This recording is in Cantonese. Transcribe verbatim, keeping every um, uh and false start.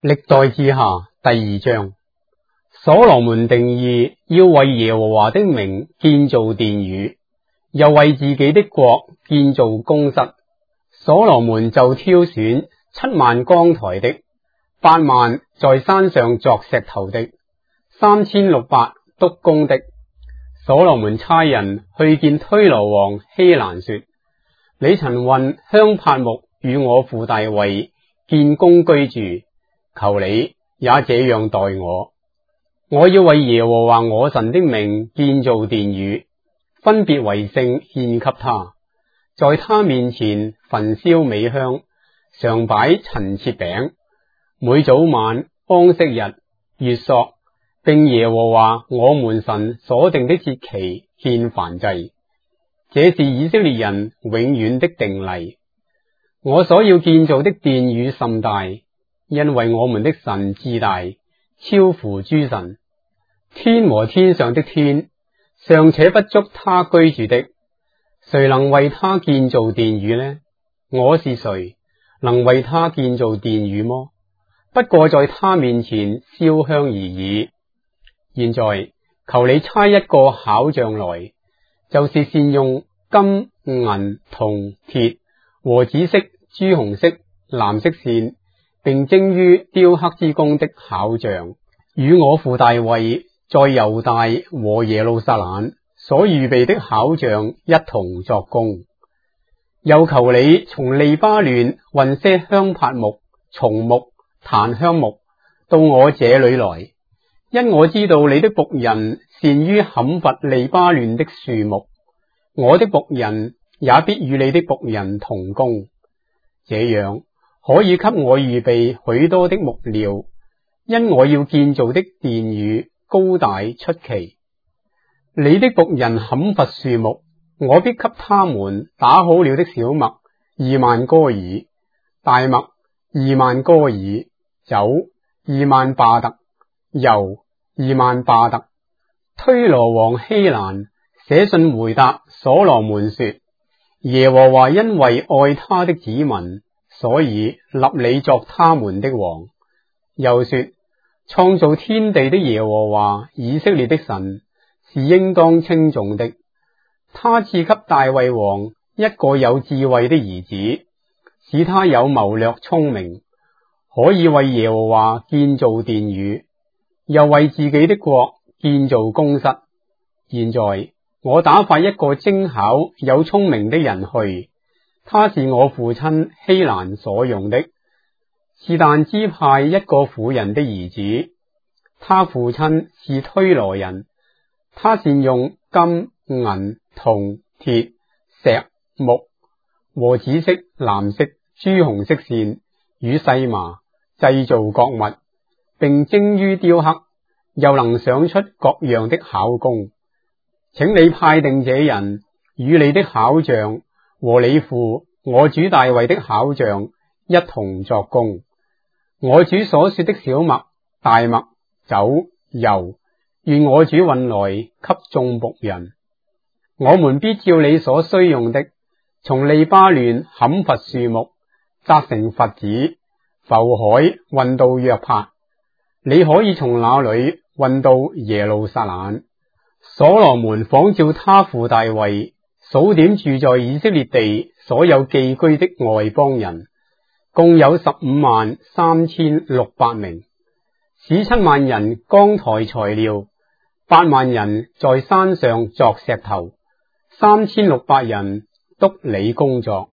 歷代志下第二章，所羅門定意要為耶和華的名建造殿宇，又為自己的國建造宮室。所羅門就挑選七萬扛抬的，八萬在山上鑿石頭的，三千六百督工的。所羅門差人去見推羅王希蘭說：你曾運香柏木與我父大衛建宮居住，求你也這樣待我。我要為耶和華我神的名建造殿宇，分別為聖獻給他，在他面前焚燒美香，常擺陳設餅，每早晚安息日、月朔，並耶和華我們神所定的節期獻燔祭。這是以色列人永遠的定例。我所要建造的殿宇甚大，因為我們的神至大，超乎諸神。天和天上的天尚且不足他居住的，誰能為他建造殿宇呢？我是誰，能為他建造殿宇麼？不過在他面前燒香而已。現在求你差一個巧匠來，就是善用金、銀、銅、鐵和紫色、朱紅色、藍色線，並精於雕刻之工的巧匠，與我父大衛在猶大和耶路撒冷所預備的巧匠一同作工。又求你從利巴嫩運些香柏木、松木、檀香木到我這裏來，因我知道你的僕人善於砍伐利巴嫩的樹木，我的僕人也必與你的僕人同工，這樣可以給我預備許多的木料，因我要建造的殿宇高大出奇。你的僕人砍伐樹木，我必給他們打好了的小麥二萬哥爾，大麥二萬哥爾，酒二萬巴特，油二萬巴特。推羅王希蘭寫信回答所羅門說：耶和華因為愛他的子民，所以立你作他們的王。又說：創造天地的耶和華以色列的神是應當稱頌的。他賜給大衛王一個有智慧的兒子，使他有謀略聰明，可以為耶和華建造殿宇，又為自己的國建造宮室。現在我打發一個精巧有聰明的人去，他是我父親希蘭所用的，是但支派一個婦人的兒子。他父親是推羅人，他善用金、銀、銅、鐵、石、木和紫色、藍色、朱紅色線與細麻製造各物，並精於雕刻，又能想出各樣的巧工。請你派定這人與你的巧匠和你父我主大衛的巧匠一同作工。我主所說的小麥、大麥、酒、油，願我主運來給眾僕人。我們必照你所需用的，從利巴嫩砍伐樹木，紮成佛子，浮海運到約帕。你可以從那裏運到耶路撒冷。所羅門仿照他父大衛，數點住在以色列地所有寄居的外邦人，共有十五萬三千六百名，使七萬人扛抬材料，八萬人在山上鑿石頭，三千六百人督理工作。